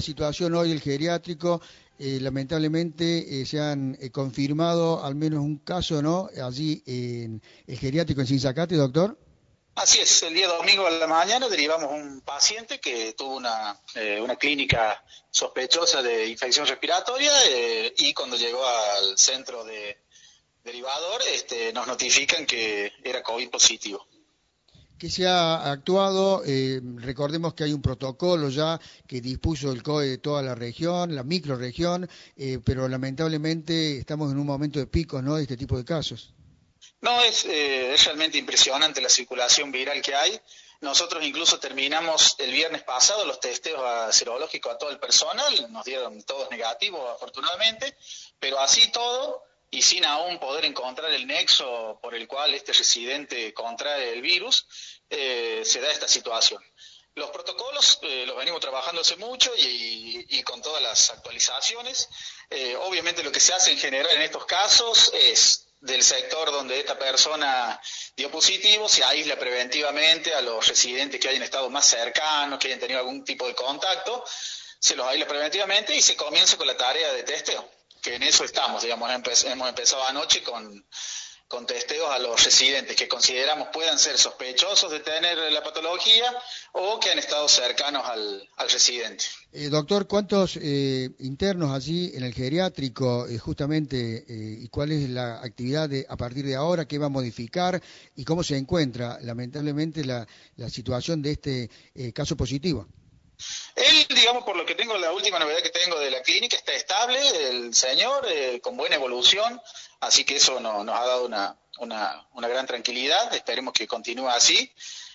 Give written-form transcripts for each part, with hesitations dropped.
situación hoy del geriátrico? Lamentablemente se han confirmado al menos un caso, ¿no? Allí en el geriátrico en Sinzacate, doctor. Así es, el día domingo a la mañana derivamos un paciente que tuvo una clínica sospechosa de infección respiratoria y cuando llegó al centro de derivador nos notifican que era COVID positivo. ¿Qué se ha actuado? Recordemos que hay un protocolo ya que dispuso el COE de toda la región, la microrregión, pero lamentablemente estamos en un momento de pico, ¿no?, de este tipo de casos. No, es realmente impresionante la circulación viral que hay. Nosotros incluso terminamos el viernes pasado los testeos serológicos a todo el personal, nos dieron todos negativos afortunadamente, pero así todo y sin aún poder encontrar el nexo por el cual este residente contrae el virus, se da esta situación. Los protocolos los venimos trabajando hace mucho y con todas las actualizaciones. Obviamente lo que se hace en general en estos casos es del sector donde esta persona dio positivo, se aísla preventivamente a los residentes que hayan estado más cercanos, que hayan tenido algún tipo de contacto, se los aísla preventivamente y se comienza con la tarea de testeo, que en eso estamos, digamos, hemos empezado anoche con testeos a los residentes que consideramos puedan ser sospechosos de tener la patología o que han estado cercanos al residente. Doctor, ¿cuántos internos allí en el geriátrico justamente y cuál es la actividad a partir de ahora, qué va a modificar y cómo se encuentra lamentablemente la situación de este caso positivo? Él, digamos, por lo que tengo, la última novedad que tengo de la clínica, está estable, el señor, con buena evolución, así que eso nos ha dado una gran tranquilidad, esperemos que continúe así.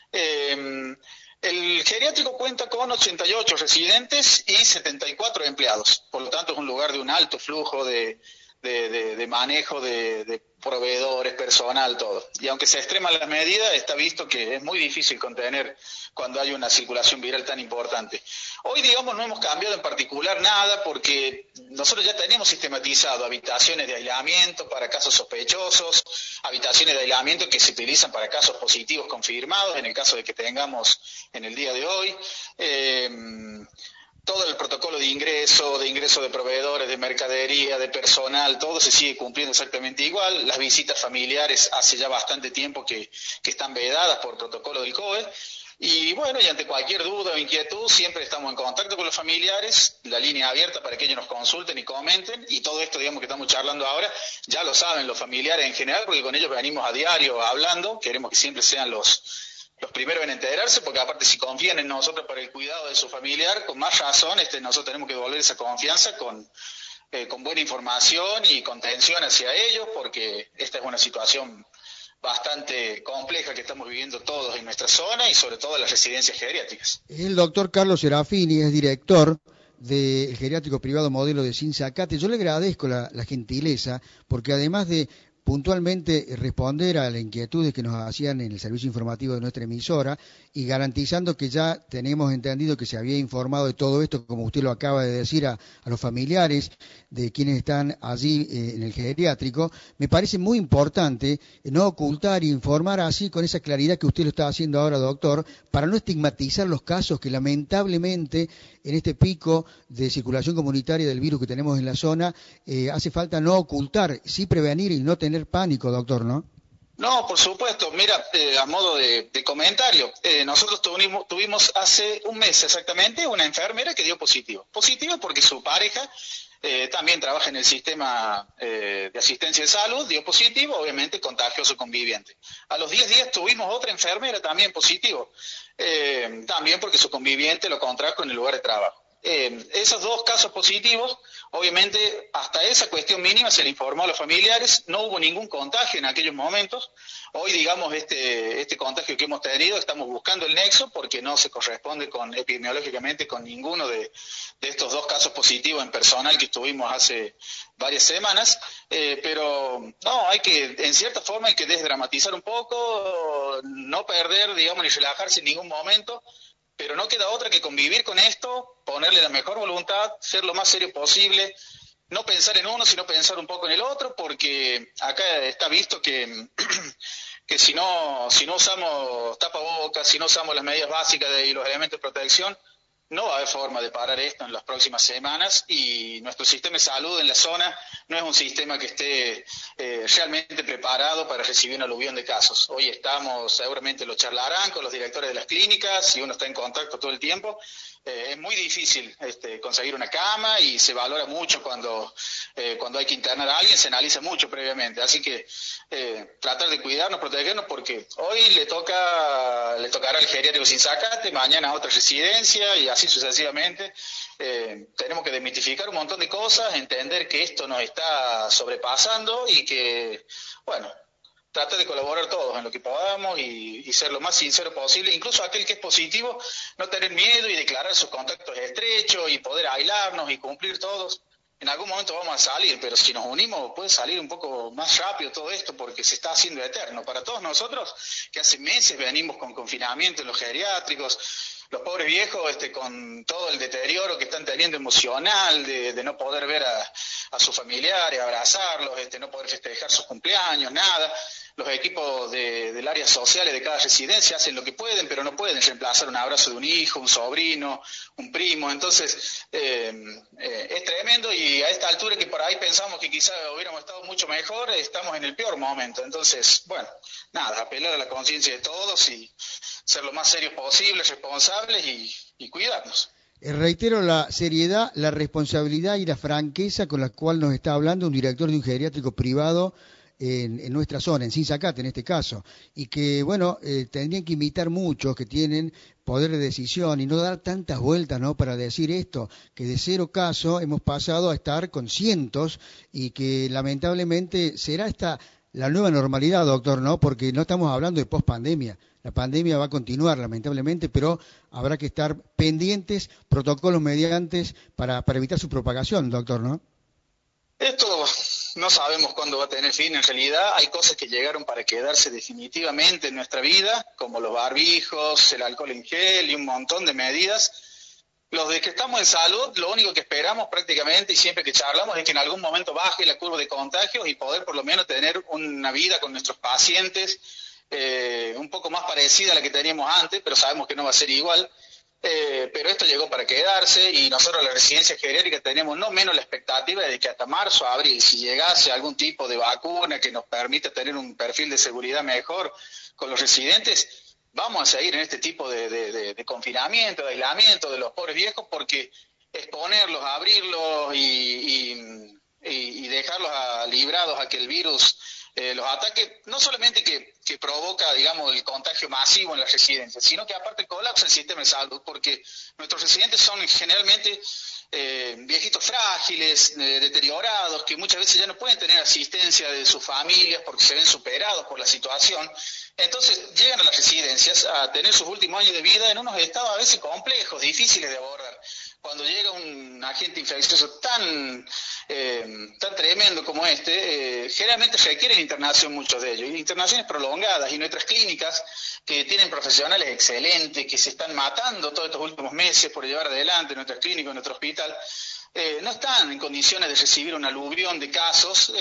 El geriátrico cuenta con 88 residentes y 74 empleados, por lo tanto es un lugar de un alto flujo de manejo de proveedores, personal, todo. Y aunque se extreman las medidas, está visto que es muy difícil contener cuando hay una circulación viral tan importante. Hoy, digamos, no hemos cambiado en particular nada porque nosotros ya tenemos sistematizado habitaciones de aislamiento para casos sospechosos, habitaciones de aislamiento que se utilizan para casos positivos confirmados, en el caso de que tengamos en el día de hoy. Todo el protocolo de ingreso de proveedores, de mercadería, de personal, todo se sigue cumpliendo exactamente igual. Las visitas familiares hace ya bastante tiempo que están vedadas por protocolo del COE. Y bueno, y ante cualquier duda o inquietud, siempre estamos en contacto con los familiares, la línea abierta para que ellos nos consulten y comenten, y todo esto, digamos, que estamos charlando ahora, ya lo saben los familiares en general, porque con ellos venimos a diario hablando, queremos que siempre sean los primeros en enterarse, porque aparte si confían en nosotros para el cuidado de su familiar, con más razón nosotros tenemos que devolver esa confianza con buena información y contención hacia ellos, porque esta es una situación bastante compleja que estamos viviendo todos en nuestra zona y sobre todo en las residencias geriátricas. El doctor Carlos Serafini es director del geriátrico privado modelo de Sinzacate. Yo le agradezco la gentileza, porque además de puntualmente responder a las inquietudes que nos hacían en el servicio informativo de nuestra emisora y garantizando que ya tenemos entendido que se había informado de todo esto, como usted lo acaba de decir, a los familiares de quienes están allí en el geriátrico, me parece muy importante no ocultar e informar así con esa claridad que usted lo está haciendo ahora, doctor, para no estigmatizar los casos que lamentablemente en este pico de circulación comunitaria del virus que tenemos en la zona, hace falta no ocultar, sí prevenir y no tener pánico, doctor, ¿no? No, por supuesto. Mira, a modo de comentario, nosotros tuvimos hace un mes exactamente una enfermera que dio positivo. Positivo porque su pareja también trabaja en el sistema de asistencia de salud, dio positivo, obviamente contagioso conviviente. A los 10 días tuvimos otra enfermera también positivo, también porque su conviviente lo contrajo en el lugar de trabajo. Esos dos casos positivos, obviamente hasta esa cuestión mínima se le informó a los familiares, no hubo ningún contagio en aquellos momentos. Hoy, digamos, este contagio que hemos tenido, estamos buscando el nexo porque no se corresponde epidemiológicamente con ninguno de estos dos casos positivos en personal que estuvimos hace varias semanas, pero no, en cierta forma hay que desdramatizar un poco, no perder, digamos, ni relajarse en ningún momento. Pero no queda otra que convivir con esto, ponerle la mejor voluntad, ser lo más serio posible, no pensar en uno, sino pensar un poco en el otro, porque acá está visto que si no usamos tapabocas, si no usamos las medidas básicas y los elementos de protección, no va a haber forma de parar esto en las próximas semanas y nuestro sistema de salud en la zona no es un sistema que esté realmente preparado para recibir un aluvión de casos. Hoy estamos, seguramente lo charlarán con los directores de las clínicas, y uno está en contacto todo el tiempo. Es muy difícil conseguir una cama y se valora mucho cuando hay que internar a alguien, se analiza mucho previamente. Así que tratar de cuidarnos, protegernos, porque hoy le tocará al geriátrico Sinzacate, mañana a otra residencia y así sucesivamente. Tenemos que desmitificar un montón de cosas, entender que esto nos está sobrepasando y que, bueno, tratar de colaborar todos en lo que podamos y ser lo más sincero posible, incluso aquel que es positivo, no tener miedo y declarar sus contactos estrechos y poder aislarnos y cumplir todos. En algún momento vamos a salir, pero si nos unimos puede salir un poco más rápido todo esto, porque se está haciendo eterno. Para todos nosotros, que hace meses venimos con confinamiento en los geriátricos, los pobres viejos con todo el deterioro que están teniendo emocional, de no poder ver a sus familiares, abrazarlos, no poder festejar sus cumpleaños, nada. Los equipos del área social de cada residencia hacen lo que pueden, pero no pueden reemplazar un abrazo de un hijo, un sobrino, un primo. Entonces, es tremendo, y a esta altura que por ahí pensamos que quizás hubiéramos estado mucho mejor, estamos en el peor momento. Entonces, bueno, nada, apelar a la conciencia de todos y ser lo más serios posible, responsables y cuidarnos. Reitero la seriedad, la responsabilidad y la franqueza con la cual nos está hablando un director de un geriátrico privado en nuestra zona, en Sinzacate en este caso, y que, bueno, tendrían que imitar muchos que tienen poder de decisión y no dar tantas vueltas, ¿no?, para decir esto, que de 0 casos hemos pasado a estar con cientos y que lamentablemente será esta la nueva normalidad, doctor, ¿no?, porque no estamos hablando de pospandemia. La pandemia va a continuar, lamentablemente, pero habrá que estar pendientes, protocolos mediantes para evitar su propagación, doctor, ¿no? Esto no sabemos cuándo va a tener fin. En realidad hay cosas que llegaron para quedarse definitivamente en nuestra vida, como los barbijos, el alcohol en gel y un montón de medidas. Los de que estamos en salud, lo único que esperamos prácticamente y siempre que charlamos es que en algún momento baje la curva de contagios y poder por lo menos tener una vida con nuestros pacientes un poco más parecida a la que teníamos antes, pero sabemos que no va a ser igual. Pero esto llegó para quedarse y nosotros la residencia geriátrica tenemos no menos la expectativa de que hasta marzo, abril, si llegase algún tipo de vacuna que nos permita tener un perfil de seguridad mejor con los residentes, vamos a seguir en este tipo de confinamiento, de aislamiento de los pobres viejos, porque exponerlos, abrirlos y dejarlos librados a que el virus los ataques, no solamente que provoca, digamos, el contagio masivo en las residencias, sino que aparte colapsa el sistema de salud, porque nuestros residentes son generalmente viejitos frágiles, deteriorados, que muchas veces ya no pueden tener asistencia de sus familias porque se ven superados por la situación. Entonces llegan a las residencias a tener sus últimos años de vida en unos estados a veces complejos, difíciles de abordar. Cuando llega un agente infeccioso tan tremendo como generalmente requieren internación muchos de ellos, y internaciones prolongadas, y nuestras clínicas, que tienen profesionales excelentes, que se están matando todos estos últimos meses por llevar adelante nuestras clínicas, nuestro hospital, no están en condiciones de recibir un aluvión de casos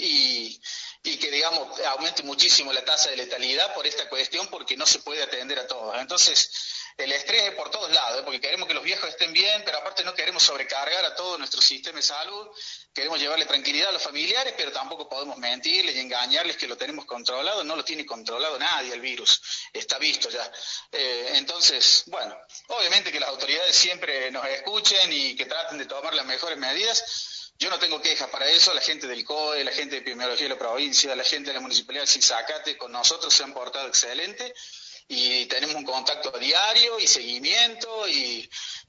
y que, digamos, aumente muchísimo la tasa de letalidad por esta cuestión, porque no se puede atender a todos. Entonces, el estrés es por todos lados, porque queremos que los viejos estén bien, pero aparte no queremos sobrecargar a todo nuestro sistema de salud, queremos llevarle tranquilidad a los familiares, pero tampoco podemos mentirles y engañarles que lo tenemos controlado. No lo tiene controlado nadie el virus, está visto ya. Entonces, bueno, obviamente que las autoridades siempre nos escuchen y que traten de tomar las mejores medidas. Yo no tengo quejas para eso. La gente del COE, la gente de epidemiología de la provincia, la gente de la Municipalidad de Sinzacate con nosotros se han portado excelente. Y tenemos un contacto diario y seguimiento y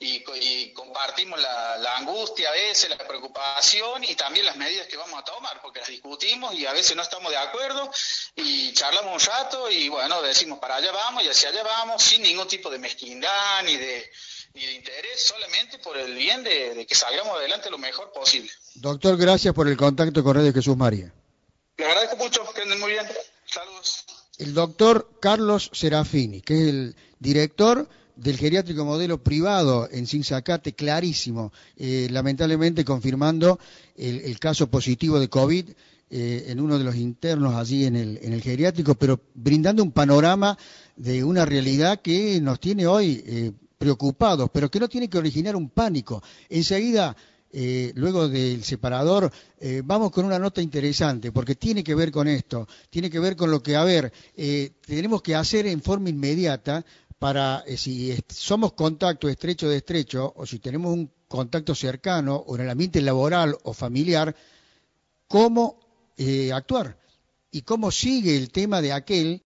compartimos la angustia a veces, la preocupación y también las medidas que vamos a tomar, porque las discutimos y a veces no estamos de acuerdo y charlamos un rato y bueno, decimos para allá vamos y hacia allá vamos, sin ningún tipo de mezquindad ni de interés, solamente por el bien de que salgamos adelante lo mejor posible. Doctor, gracias por el contacto con Radio Jesús María. Le agradezco mucho, que anden muy bien. Saludos. El doctor Carlos Serafini, que es el director del geriátrico modelo privado en Sinzacate, clarísimo, lamentablemente confirmando el caso positivo de COVID en uno de los internos allí en el geriátrico, pero brindando un panorama de una realidad que nos tiene hoy preocupados, pero que no tiene que originar un pánico. Enseguida, luego del separador, vamos con una nota interesante, porque tiene que ver con esto, tiene que ver con lo que, a ver, tenemos que hacer en forma inmediata para, si somos contacto estrecho de estrecho, o si tenemos un contacto cercano, o en el ambiente laboral o familiar, cómo actuar y cómo sigue el tema de aquel